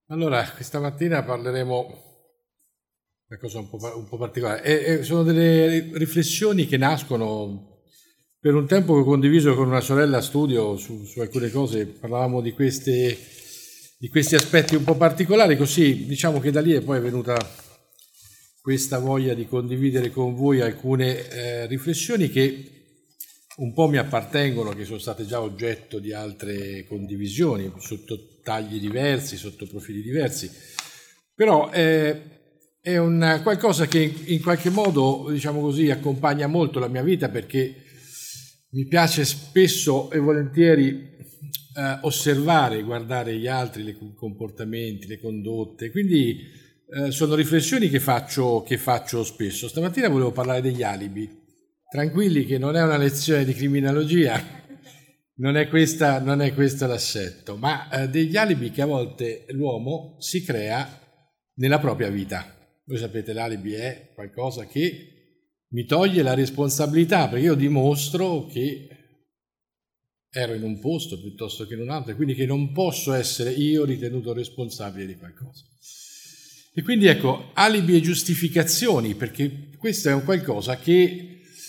Allora, questa mattina parleremo di una cosa un po' particolare. Sono delle riflessioni che nascono per un tempo che ho condiviso con una sorella a studio su alcune cose. Parlavamo di questi aspetti un po' particolari, così diciamo che da lì è poi venuta questa voglia di condividere con voi alcune riflessioni che un po' mi appartengono, che sono state già oggetto di altre condivisioni, sotto tagli diversi, sotto profili diversi, però è un qualcosa che in qualche modo, diciamo così, accompagna molto la mia vita, perché mi piace spesso e volentieri osservare, guardare gli altri, i comportamenti, le condotte, quindi sono riflessioni che faccio spesso. Stamattina volevo parlare degli alibi. Tranquilli che non è una lezione di criminologia, non è questo l'assetto, ma degli alibi che a volte l'uomo si crea nella propria vita. Voi sapete, l'alibi è qualcosa che mi toglie la responsabilità, perché io dimostro che ero in un posto piuttosto che in un altro, e quindi che non posso essere io ritenuto responsabile di qualcosa. E quindi ecco, alibi e giustificazioni, perché questo è un qualcosa che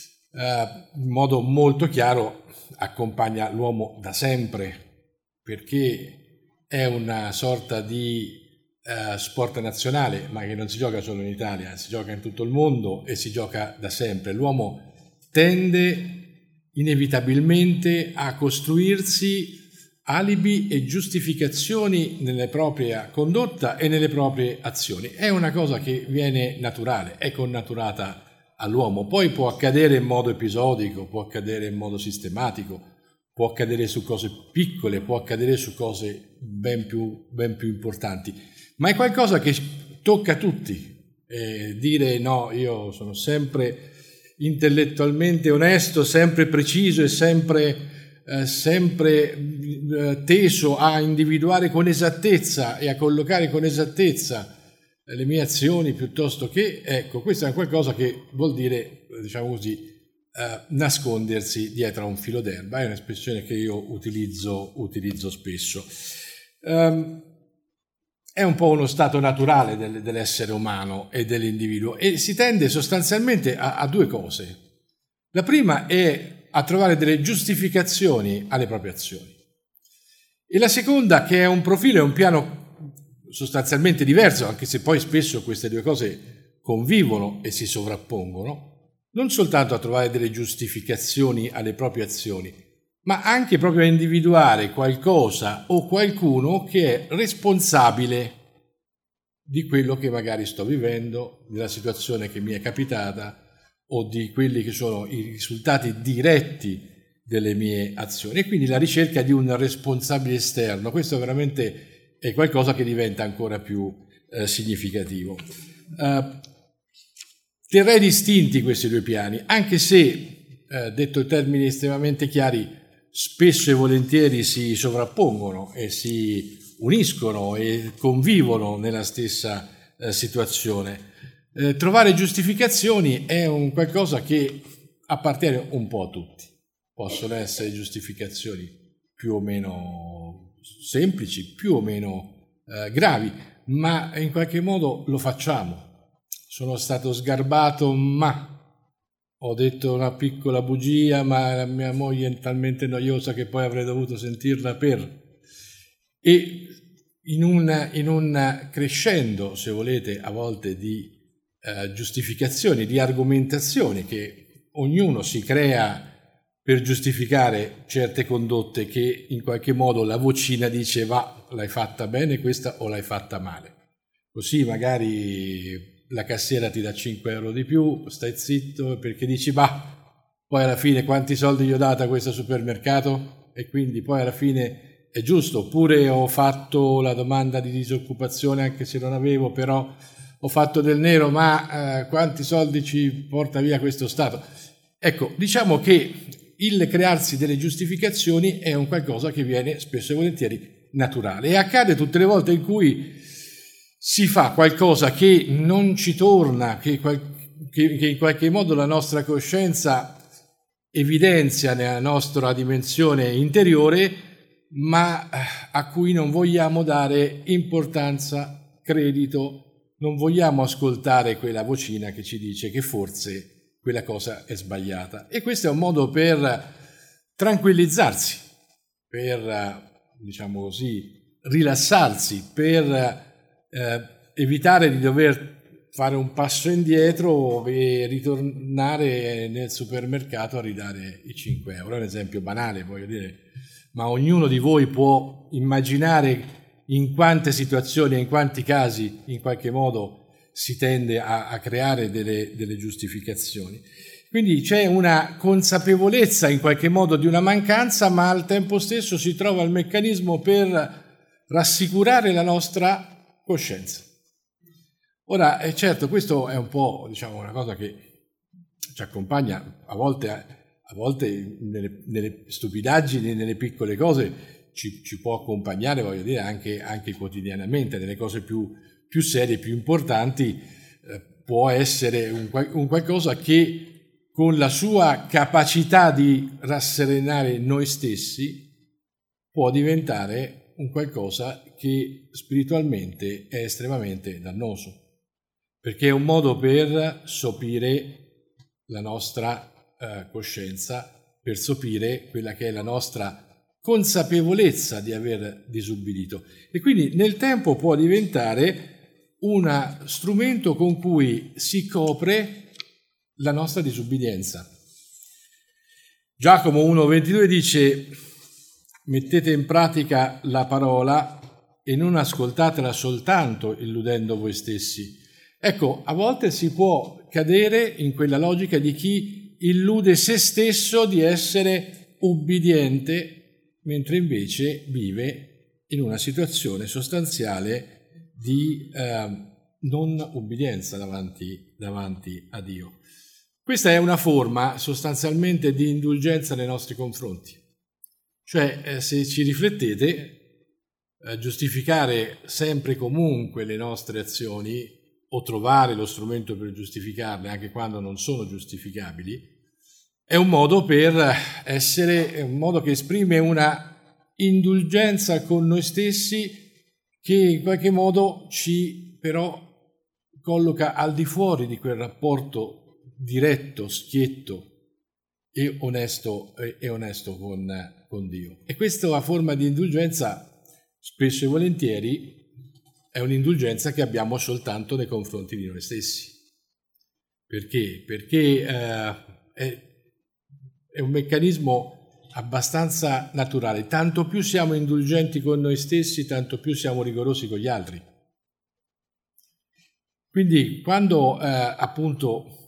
in modo molto chiaro accompagna l'uomo da sempre, perché è una sorta di sport nazionale, ma che non si gioca solo in Italia, si gioca in tutto il mondo e si gioca da sempre. L'uomo tende inevitabilmente a costruirsi alibi e giustificazioni nella propria condotta e nelle proprie azioni. È una cosa che viene naturale, è connaturata all'uomo. Poi può accadere in modo episodico, può accadere in modo sistematico, può accadere su cose piccole, può accadere su cose ben più importanti, ma è qualcosa che tocca a tutti. Dire no, io sono sempre intellettualmente onesto, sempre preciso e sempre teso a individuare con esattezza e a collocare con esattezza le mie azioni, piuttosto che, ecco, questo è qualcosa che vuol dire, diciamo così, nascondersi dietro a un filo d'erba. È un'espressione che io utilizzo spesso. È un po' uno stato naturale dell'essere umano e dell'individuo, e si tende sostanzialmente a due cose. La prima è a trovare delle giustificazioni alle proprie azioni, e la seconda, che è un profilo e un piano sostanzialmente diverso, anche se poi spesso queste due cose convivono e si sovrappongono, non soltanto a trovare delle giustificazioni alle proprie azioni, ma anche proprio a individuare qualcosa o qualcuno che è responsabile di quello che magari sto vivendo, della situazione che mi è capitata o di quelli che sono i risultati diretti delle mie azioni. E quindi la ricerca di un responsabile esterno, questo veramente è qualcosa che diventa ancora più significativo. Terrei distinti questi due piani, anche se, detto in termini estremamente chiari, spesso e volentieri si sovrappongono e si uniscono e convivono nella stessa situazione. Trovare giustificazioni è un qualcosa che appartiene un po' a tutti. Possono essere giustificazioni più o meno semplici, più o meno gravi, ma in qualche modo lo facciamo. Sono stato sgarbato, ma ho detto una piccola bugia, ma la mia moglie è talmente noiosa che poi avrei dovuto sentirla per... E in un crescendo, se volete, a volte di giustificazioni, di argomentazioni che ognuno si crea per giustificare certe condotte, che in qualche modo la vocina dice va, l'hai fatta bene questa o l'hai fatta male. Così magari la cassiera ti dà 5 euro di più, stai zitto perché dici poi alla fine quanti soldi gli ho dato a questo supermercato, e quindi poi alla fine è giusto. Oppure ho fatto la domanda di disoccupazione anche se non avevo, però ho fatto del nero, ma quanti soldi ci porta via questo Stato? Ecco, diciamo che il crearsi delle giustificazioni è un qualcosa che viene spesso e volentieri naturale, e accade tutte le volte in cui si fa qualcosa che non ci torna, che in qualche modo la nostra coscienza evidenzia nella nostra dimensione interiore, ma a cui non vogliamo dare importanza, credito, non vogliamo ascoltare quella vocina che ci dice che forse quella cosa è sbagliata. E questo è un modo per tranquillizzarsi, per, diciamo così, rilassarsi, per evitare di dover fare un passo indietro e ritornare nel supermercato a ridare i 5 euro. È un esempio banale, voglio dire, ma ognuno di voi può immaginare in quante situazioni e in quanti casi in qualche modo si tende a creare delle giustificazioni. Quindi c'è una consapevolezza in qualche modo di una mancanza, ma al tempo stesso si trova il meccanismo per rassicurare la nostra coscienza. Ora, certo, questo è un po', diciamo, una cosa che ci accompagna a volte nelle stupidaggini, nelle piccole cose, ci può accompagnare, voglio dire, anche quotidianamente, nelle cose più serie, più importanti, può essere un qualcosa che con la sua capacità di rasserenare noi stessi può diventare un qualcosa che spiritualmente è estremamente dannoso, perché è un modo per sopire la nostra coscienza, per sopire quella che è la nostra consapevolezza di aver disubbidito, e quindi nel tempo può diventare uno strumento con cui si copre la nostra disubbidienza. Giacomo 1,22 dice: mettete in pratica la parola e non ascoltatela soltanto illudendo voi stessi. Ecco, a volte si può cadere in quella logica di chi illude se stesso di essere ubbidiente, mentre invece vive in una situazione sostanziale di non ubbidienza davanti a Dio. Questa è una forma sostanzialmente di indulgenza nei nostri confronti. Cioè, se ci riflettete, giustificare sempre e comunque le nostre azioni o trovare lo strumento per giustificarle anche quando non sono giustificabili è un modo è un modo che esprime una indulgenza con noi stessi che in qualche modo ci però colloca al di fuori di quel rapporto diretto, schietto e onesto con Dio. E questa forma di indulgenza spesso e volentieri è un'indulgenza che abbiamo soltanto nei confronti di noi stessi. Perché? Perché è un meccanismo abbastanza naturale. Tanto più siamo indulgenti con noi stessi, tanto più siamo rigorosi con gli altri. Quindi quando appunto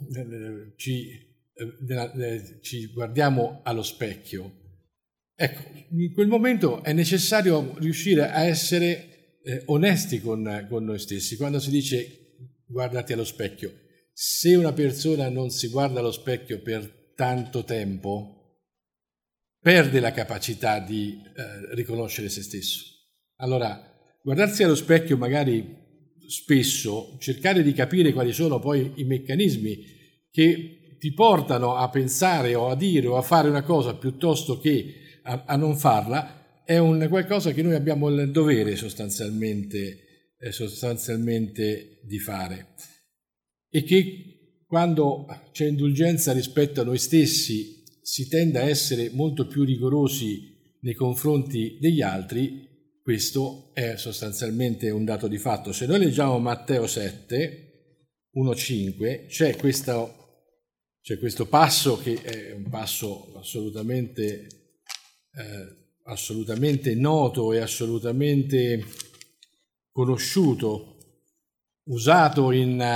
ci guardiamo allo specchio, ecco, in quel momento è necessario riuscire a essere onesti con noi stessi. Quando si dice guardati allo specchio, se una persona non si guarda allo specchio per tanto tempo, perde la capacità di riconoscere se stesso. Allora, guardarsi allo specchio magari spesso, cercare di capire quali sono poi i meccanismi che ti portano a pensare o a dire o a fare una cosa piuttosto che a non farla, è un qualcosa che noi abbiamo il dovere sostanzialmente di fare, e che quando c'è indulgenza rispetto a noi stessi si tende a essere molto più rigorosi nei confronti degli altri. Questo è sostanzialmente un dato di fatto. Se noi leggiamo Matteo 7, 1-5, c'è questo passo che è un passo assolutamente noto e assolutamente conosciuto, usato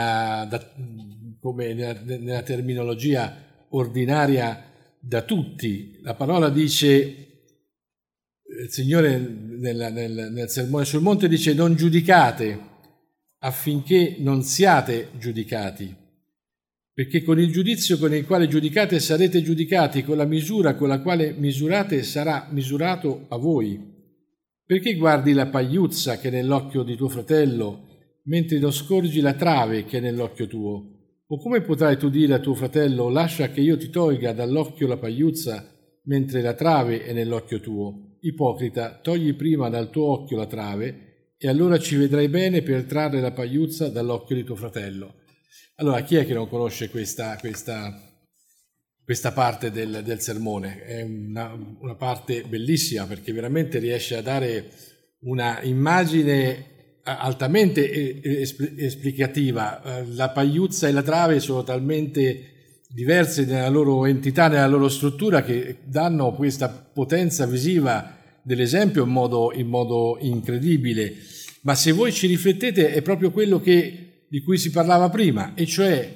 come nella terminologia ordinaria da tutti. La parola dice, il Signore nel Sermone sul Monte dice: non giudicate affinché non siate giudicati, perché con il giudizio con il quale giudicate sarete giudicati, con la misura con la quale misurate sarà misurato a voi. Perché guardi la pagliuzza che è nell'occhio di tuo fratello, mentre non scorgi la trave che è nell'occhio tuo? O come potrai tu dire a tuo fratello: lascia che io ti tolga dall'occhio la pagliuzza, mentre la trave è nell'occhio tuo? ipocrita, togli prima dal tuo occhio la trave e allora ci vedrai bene per trarre la pagliuzza dall'occhio di tuo fratello. Allora, chi è che non conosce questa parte del sermone? È una parte bellissima, perché veramente riesce a dare una immagine altamente esplicativa. La pagliuzza e la trave sono talmente diverse nella loro entità, nella loro struttura, che danno questa potenza visiva dell'esempio in modo incredibile. Ma se voi ci riflettete, è proprio quello di cui si parlava prima, e cioè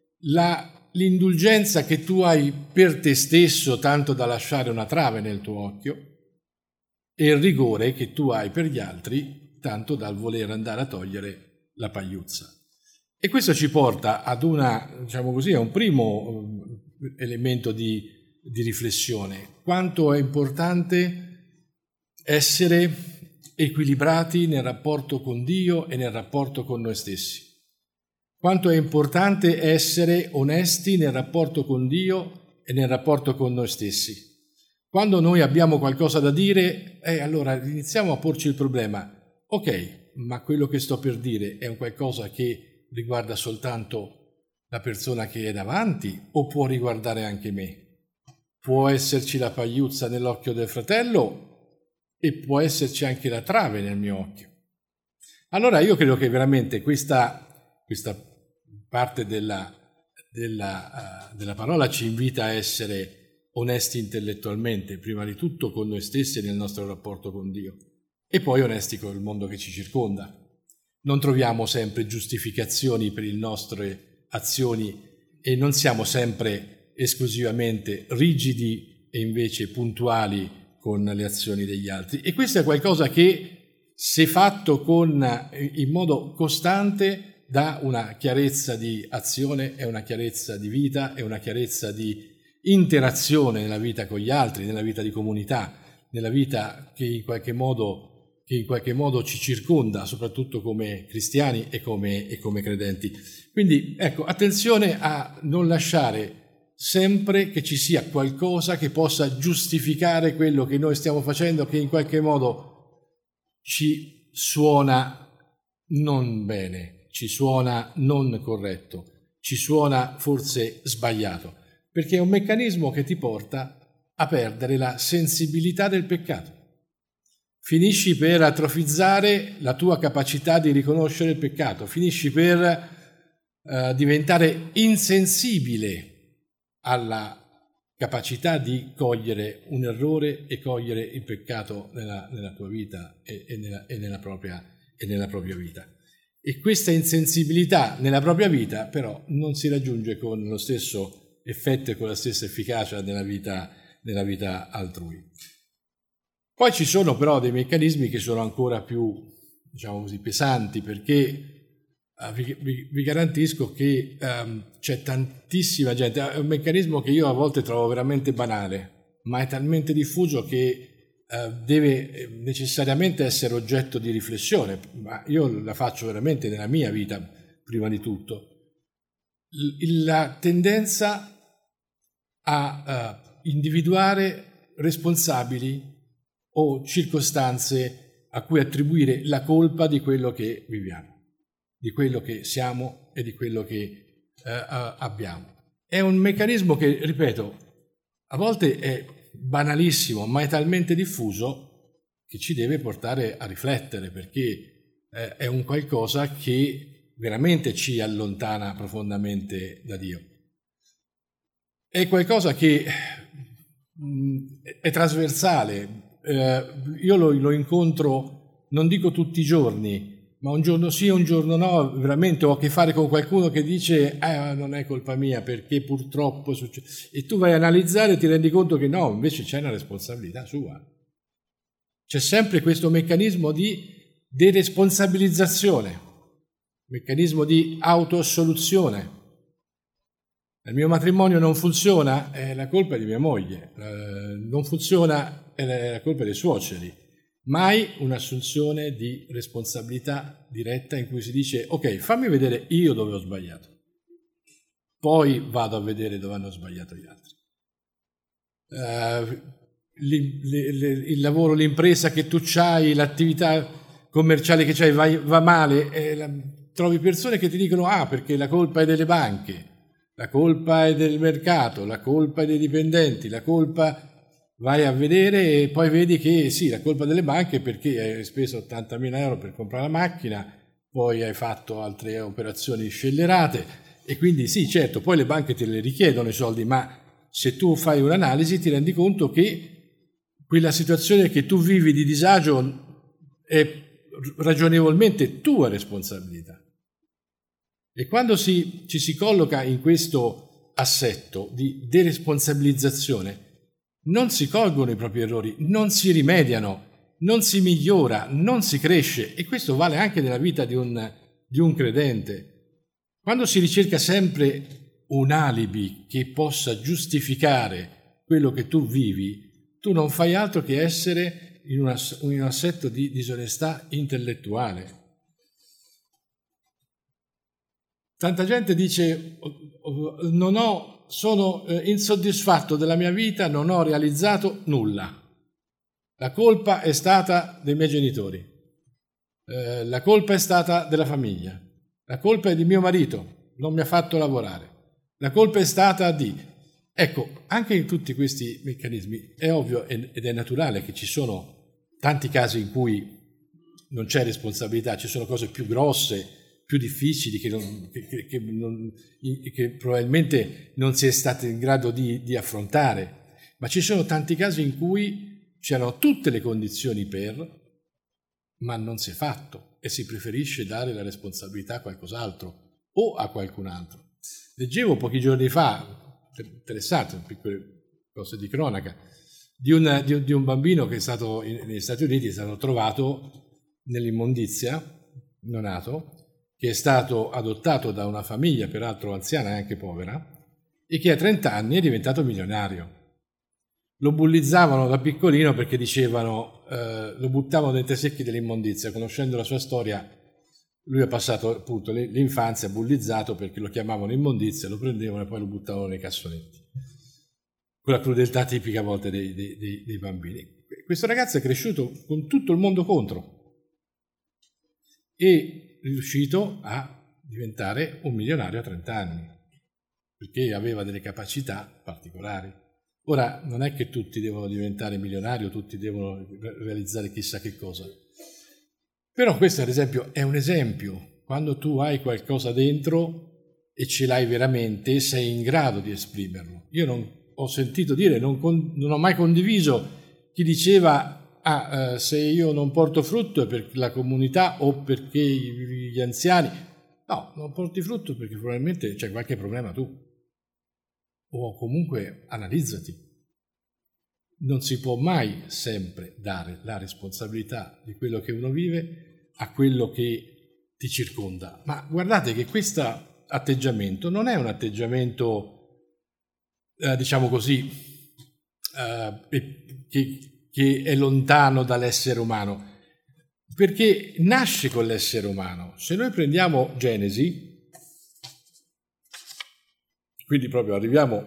l'indulgenza che tu hai per te stesso, tanto da lasciare una trave nel tuo occhio, e il rigore che tu hai per gli altri, tanto dal voler andare a togliere la pagliuzza. E questo ci porta ad a un primo elemento di riflessione. Quanto è importante essere equilibrati nel rapporto con Dio e nel rapporto con noi stessi. Quanto è importante essere onesti nel rapporto con Dio e nel rapporto con noi stessi. Quando noi abbiamo qualcosa da dire, allora iniziamo a porci il problema. Ok, ma quello che sto per dire è un qualcosa che riguarda soltanto la persona che è davanti o può riguardare anche me? Può esserci la pagliuzza nell'occhio del fratello e può esserci anche la trave nel mio occhio. Allora io credo che veramente questa parte della parola ci invita a essere onesti intellettualmente, prima di tutto con noi stessi e nel nostro rapporto con Dio, e poi onesti con il mondo che ci circonda. Non troviamo sempre giustificazioni per le nostre azioni e non siamo sempre esclusivamente rigidi e invece puntuali con le azioni degli altri. E questo è qualcosa che, se fatto in modo costante, dà una chiarezza di azione, è una chiarezza di vita, è una chiarezza di interazione nella vita con gli altri, nella vita di comunità, nella vita che in qualche modo ci circonda, soprattutto come cristiani e come credenti. Quindi, ecco, attenzione a non lasciare sempre che ci sia qualcosa che possa giustificare quello che noi stiamo facendo, che in qualche modo ci suona non bene, ci suona non corretto, ci suona forse sbagliato, perché è un meccanismo che ti porta a perdere la sensibilità del peccato. Finisci per atrofizzare la tua capacità di riconoscere il peccato, finisci per diventare insensibile alla capacità di cogliere un errore e cogliere il peccato nella tua vita e nella propria vita. E questa insensibilità nella propria vita però non si raggiunge con lo stesso effetto e con la stessa efficacia nella vita altrui. Poi ci sono però dei meccanismi che sono ancora più, diciamo così, pesanti, perché vi garantisco che c'è tantissima gente. È un meccanismo che io a volte trovo veramente banale, ma è talmente diffuso che deve necessariamente essere oggetto di riflessione, ma io la faccio veramente nella mia vita prima di tutto. La tendenza a individuare responsabili o circostanze a cui attribuire la colpa di quello che viviamo, di quello che siamo e di quello che abbiamo. È un meccanismo che, ripeto, a volte è banalissimo, ma è talmente diffuso che ci deve portare a riflettere, perché è un qualcosa che veramente ci allontana profondamente da Dio. È qualcosa che è trasversale. Io lo incontro, non dico tutti i giorni, ma un giorno sì, un giorno no. Veramente ho a che fare con qualcuno che dice non è colpa mia perché purtroppo succede, e tu vai a analizzare e ti rendi conto che no, invece c'è una responsabilità sua. C'è sempre questo meccanismo di deresponsabilizzazione, meccanismo di autoassoluzione. Il mio matrimonio non funziona, è la colpa di mia moglie, non funziona, è la colpa dei suoceri. Mai un'assunzione di responsabilità diretta in cui si dice ok, fammi vedere io dove ho sbagliato, poi vado a vedere dove hanno sbagliato gli altri. il lavoro, l'impresa che tu c'hai, l'attività commerciale che c'hai va male, trovi persone che ti dicono perché la colpa è delle banche, la colpa è del mercato, la colpa è dei dipendenti, la colpa... Vai a vedere e poi vedi che sì, la colpa delle banche perché hai speso 80.000 euro per comprare la macchina, poi hai fatto altre operazioni scellerate e quindi sì, certo, poi le banche te le richiedono i soldi, ma se tu fai un'analisi ti rendi conto che quella situazione che tu vivi di disagio è ragionevolmente tua responsabilità. E quando ci si colloca in questo assetto di deresponsabilizzazione, non si colgono i propri errori, non si rimediano, non si migliora, non si cresce, e questo vale anche nella vita di un credente. Quando si ricerca sempre un alibi che possa giustificare quello che tu vivi, tu non fai altro che essere in un assetto di disonestà intellettuale. Tanta gente dice sono insoddisfatto della mia vita, non ho realizzato nulla. La colpa è stata dei miei genitori, la colpa è stata della famiglia, la colpa è di mio marito, non mi ha fatto lavorare, la colpa è stata di... Ecco, anche in tutti questi meccanismi è ovvio ed è naturale che ci sono tanti casi in cui non c'è responsabilità, ci sono cose più grosse, più difficili che probabilmente non si è stati in grado di affrontare, ma ci sono tanti casi in cui c'erano tutte le condizioni ma non si è fatto e si preferisce dare la responsabilità a qualcos'altro o a qualcun altro. Leggevo pochi giorni fa, interessante, piccole cose di cronaca, di un bambino che è stato negli Stati Uniti, è stato trovato nell'immondizia, neonato, che è stato adottato da una famiglia, peraltro anziana e anche povera, e che a 30 anni è diventato milionario. Lo bullizzavano da piccolino perché dicevano, lo buttavano dentro i secchi dell'immondizia. Conoscendo la sua storia, lui ha passato appunto l'infanzia bullizzato perché lo chiamavano immondizia, lo prendevano e poi lo buttavano nei cassonetti. Quella crudeltà tipica a volte dei bambini. Questo ragazzo è cresciuto con tutto il mondo contro e riuscito a diventare un milionario a 30 anni, perché aveva delle capacità particolari. Ora, non è che tutti devono diventare milionari o tutti devono realizzare chissà che cosa, però questo ad esempio è un esempio. Quando tu hai qualcosa dentro e ce l'hai veramente, sei in grado di esprimerlo. Io non ho sentito dire, non ho mai condiviso chi diceva se io non porto frutto è per la comunità o perché gli anziani. No, non porti frutto perché probabilmente c'è qualche problema tu. O comunque analizzati. Non si può mai sempre dare la responsabilità di quello che uno vive a quello che ti circonda. Ma guardate che questo atteggiamento non è un atteggiamento, diciamo così, che è lontano dall'essere umano, perché nasce con l'essere umano. Se noi prendiamo Genesi, quindi proprio arriviamo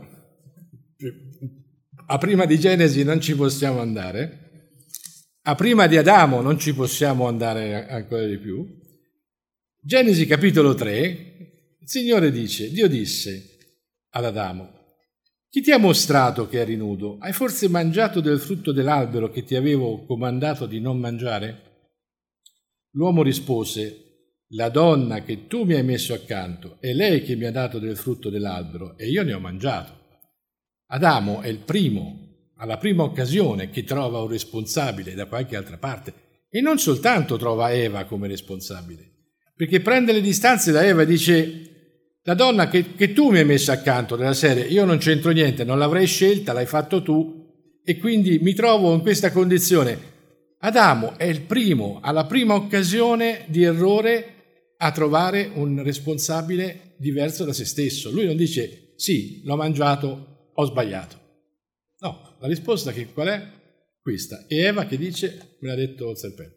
a prima di Genesi non ci possiamo andare, a prima di Adamo non ci possiamo andare ancora di più. Genesi capitolo 3, il Signore dice, Dio disse ad Adamo: chi ti ha mostrato che eri nudo? Hai forse mangiato del frutto dell'albero che ti avevo comandato di non mangiare? L'uomo rispose: la donna che tu mi hai messo accanto è lei che mi ha dato del frutto dell'albero e io ne ho mangiato. Adamo è il primo, alla prima occasione, che trova un responsabile da qualche altra parte e non soltanto trova Eva come responsabile, perché prende le distanze da Eva e dice: la donna che tu mi hai messo accanto, della serie, io non c'entro niente, non l'avrei scelta, l'hai fatto tu e quindi mi trovo in questa condizione. Adamo è il primo, alla prima occasione di errore, a trovare un responsabile diverso da se stesso. Lui non dice sì, l'ho mangiato, ho sbagliato. No, la risposta qual è? Questa. E Eva che dice, me l'ha detto il serpente.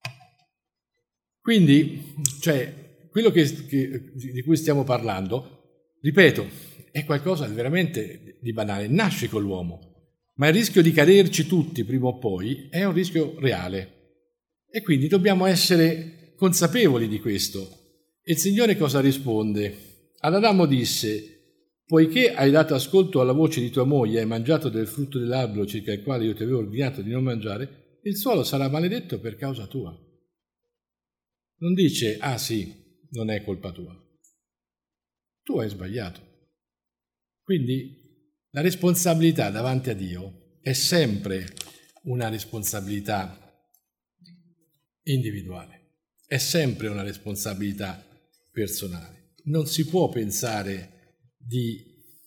Quindi, quello di cui stiamo parlando, ripeto, è qualcosa veramente di banale, nasce con l'uomo. ma il rischio di caderci tutti prima o poi è un rischio reale e quindi dobbiamo essere consapevoli di questo. E il Signore cosa risponde? Ad Adamo disse: poiché hai dato ascolto alla voce di tua moglie e hai mangiato del frutto dell'albero circa il quale io ti avevo ordinato di non mangiare, il suolo sarà maledetto per causa tua. Non dice: ah sì, non è colpa tua. Tu hai sbagliato. Quindi la responsabilità davanti a Dio è sempre una responsabilità individuale, è sempre una responsabilità personale. Non si può pensare di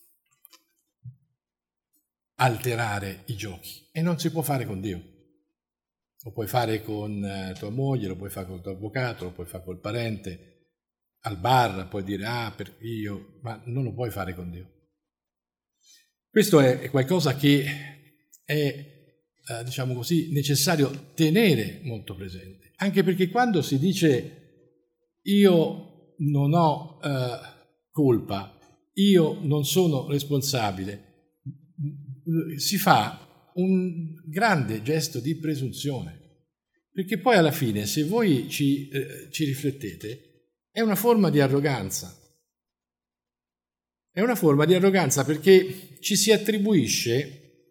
alterare i giochi e non si può fare con Dio. Lo puoi fare con tua moglie, lo puoi fare con il tuo avvocato, lo puoi fare col parente, al bar, puoi dire perché io, ma non lo puoi fare con Dio. Questo è qualcosa che è, diciamo così, necessario tenere molto presente, anche perché quando si dice io non ho colpa, io non sono responsabile, si fa un grande gesto di presunzione, perché poi alla fine, se voi ci riflettete, è una forma di arroganza. È una forma di arroganza perché ci si attribuisce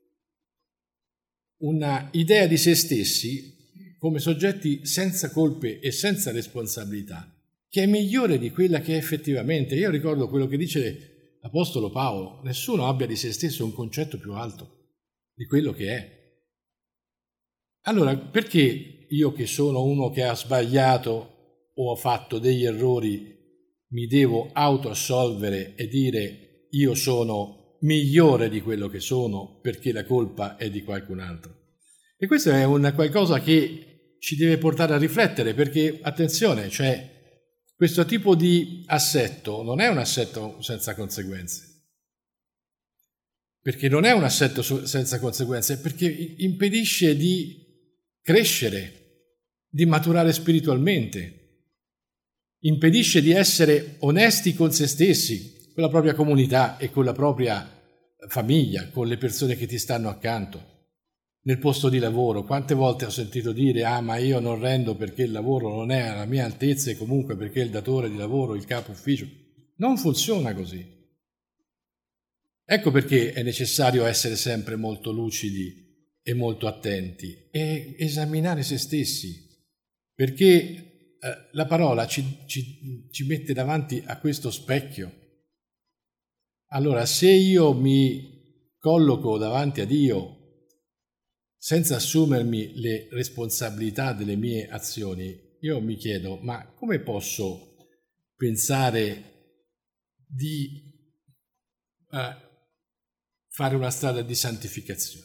una idea di se stessi come soggetti senza colpe e senza responsabilità, che è migliore di quella che è effettivamente. Io ricordo quello che dice l'Apostolo Paolo: nessuno abbia di se stesso un concetto più alto di quello che è. Allora, perché io, che sono uno che ha sbagliato o ho fatto degli errori, mi devo autoassolvere e dire io sono migliore di quello che sono perché la colpa è di qualcun altro? E questo è qualcosa che ci deve portare a riflettere, perché, attenzione, cioè, questo tipo di assetto non è un assetto senza conseguenze. Perché non è un assetto senza conseguenze, perché impedisce di crescere, di maturare spiritualmente, impedisce di essere onesti con se stessi, con la propria comunità e con la propria famiglia, con le persone che ti stanno accanto, nel posto di lavoro. Quante volte ho sentito dire: ma io non rendo perché il lavoro non è alla mia altezza e comunque perché il datore di lavoro, il capo ufficio. Non funziona così. Ecco perché è necessario essere sempre molto lucidi e molto attenti e esaminare se stessi, perché la parola ci mette davanti a questo specchio. Allora, se io mi colloco davanti a Dio senza assumermi le responsabilità delle mie azioni, io mi chiedo: ma come posso pensare di fare una strada di santificazione?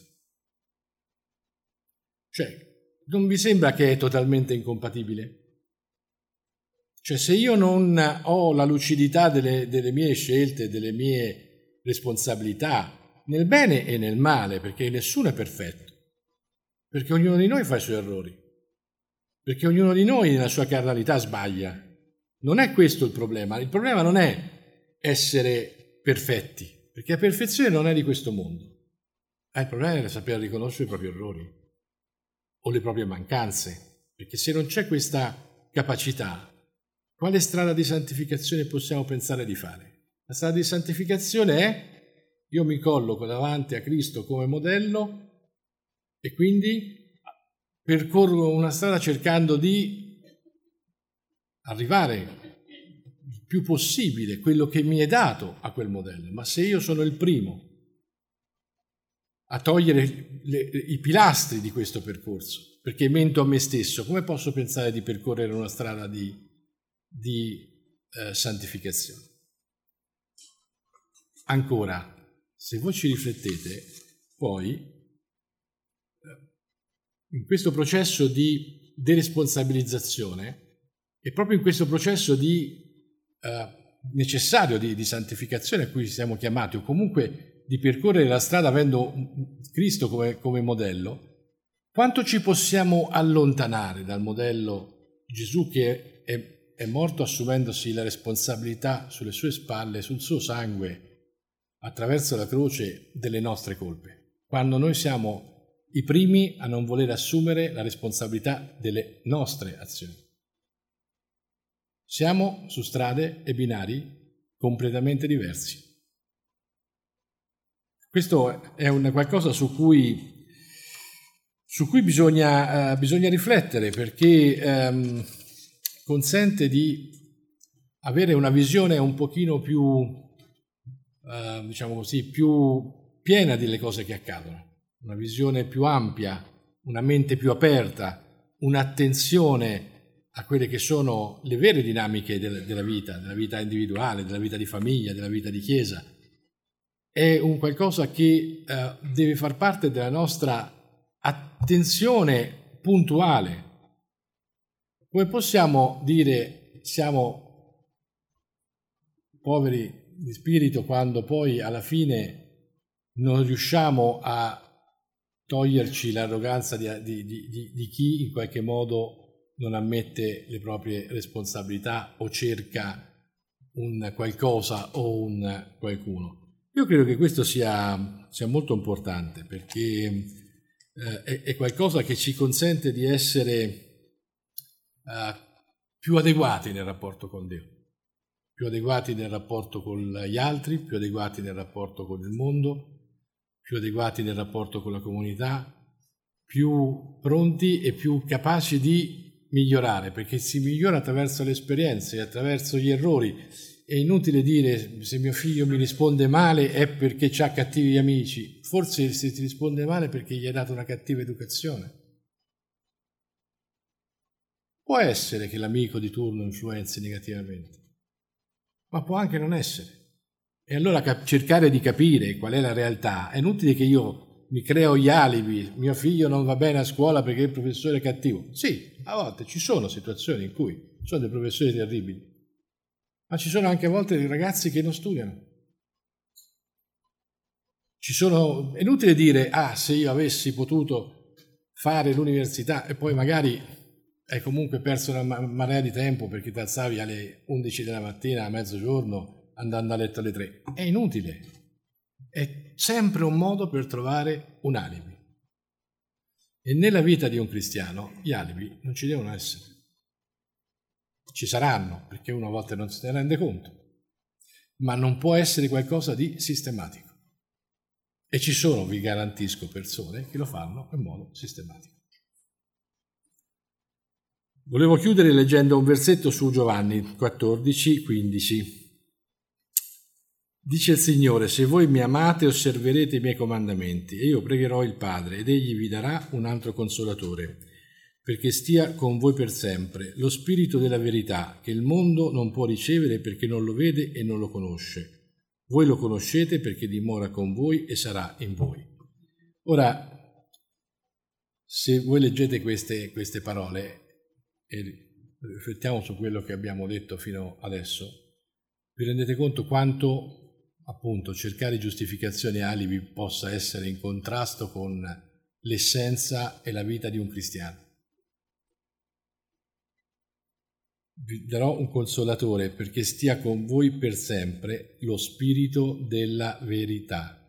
Cioè, non vi sembra che è totalmente incompatibile? Cioè, se io non ho la lucidità delle mie scelte, delle mie responsabilità, nel bene e nel male, perché nessuno è perfetto, perché ognuno di noi fa i suoi errori, perché ognuno di noi nella sua carnalità sbaglia. Non è questo il problema non è essere perfetti, perché la perfezione non è di questo mondo. Il problema è saper riconoscere i propri errori o le proprie mancanze, perché se non c'è questa capacità, quale strada di santificazione possiamo pensare di fare? La strada di santificazione è: io mi colloco davanti a Cristo come modello e quindi percorro una strada cercando di arrivare il più possibile quello che mi è dato a quel modello. Ma se io sono il primo a togliere i pilastri di questo percorso, perché mento a me stesso, come posso pensare di percorrere una strada di santificazione? Ancora, se voi ci riflettete, poi in questo processo di deresponsabilizzazione e proprio in questo processo necessario di santificazione a cui siamo chiamati, o comunque di percorrere la strada avendo Cristo come modello, quanto ci possiamo allontanare dal modello Gesù che è morto assumendosi la responsabilità sulle sue spalle, sul suo sangue, attraverso la croce, delle nostre colpe. quando noi siamo i primi a non voler assumere la responsabilità delle nostre azioni. Siamo su strade e binari completamente diversi. Questo è qualcosa su cui bisogna riflettere, perché consente di avere una visione un pochino più, diciamo così, più piena delle cose che accadono, una visione più ampia, una mente più aperta, un'attenzione a quelle che sono le vere dinamiche della vita individuale, della vita di famiglia, della vita di chiesa. È un qualcosa che deve far parte della nostra attenzione puntuale. Come possiamo dire siamo poveri di spirito quando poi alla fine non riusciamo a toglierci l'arroganza di chi in qualche modo non ammette le proprie responsabilità o cerca un qualcosa o un qualcuno? Io credo che questo sia molto importante, perché è qualcosa che ci consente di essere più adeguati nel rapporto con Dio, più adeguati nel rapporto con gli altri, più adeguati nel rapporto con il mondo, più adeguati nel rapporto con la comunità, più pronti e più capaci di migliorare, perché si migliora attraverso le esperienze, attraverso gli errori. È inutile dire se mio figlio mi risponde male è perché ha cattivi amici, forse se ti risponde male perché gli hai dato una cattiva educazione. Può essere che l'amico di turno influenzi negativamente, ma può anche non essere. E allora cercare di capire qual è la realtà. È inutile che io mi creo gli alibi, mio figlio non va bene a scuola perché il professore è cattivo. Sì, a volte ci sono situazioni in cui ci sono dei professori terribili, ma ci sono anche a volte dei ragazzi che non studiano. È inutile dire, se io avessi potuto fare l'università e poi magari hai comunque perso una marea di tempo perché ti alzavi alle 11 della mattina a mezzogiorno andando a letto alle 3. È inutile. È sempre un modo per trovare un alibi. E nella vita di un cristiano gli alibi non ci devono essere. Ci saranno, perché uno a volte non se ne rende conto, ma non può essere qualcosa di sistematico. E ci sono, vi garantisco, persone che lo fanno in modo sistematico. Volevo chiudere leggendo un versetto su Giovanni 14:15. Dice il Signore: se voi mi amate osserverete i miei comandamenti, e io pregherò il Padre, ed egli vi darà un altro consolatore, perché stia con voi per sempre, lo Spirito della verità, che il mondo non può ricevere perché non lo vede e non lo conosce. Voi lo conoscete perché dimora con voi e sarà in voi. Ora, se voi leggete queste parole e riflettiamo su quello che abbiamo detto fino adesso, vi rendete conto quanto, appunto, cercare giustificazioni e alibi possa essere in contrasto con l'essenza e la vita di un cristiano. Vi darò un consolatore perché stia con voi per sempre, lo Spirito della verità.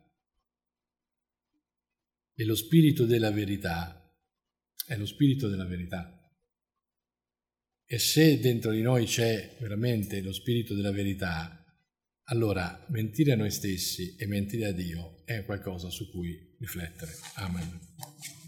E lo Spirito della verità è lo Spirito della verità. E se dentro di noi c'è veramente lo Spirito della verità, allora mentire a noi stessi e mentire a Dio è qualcosa su cui riflettere. Amen.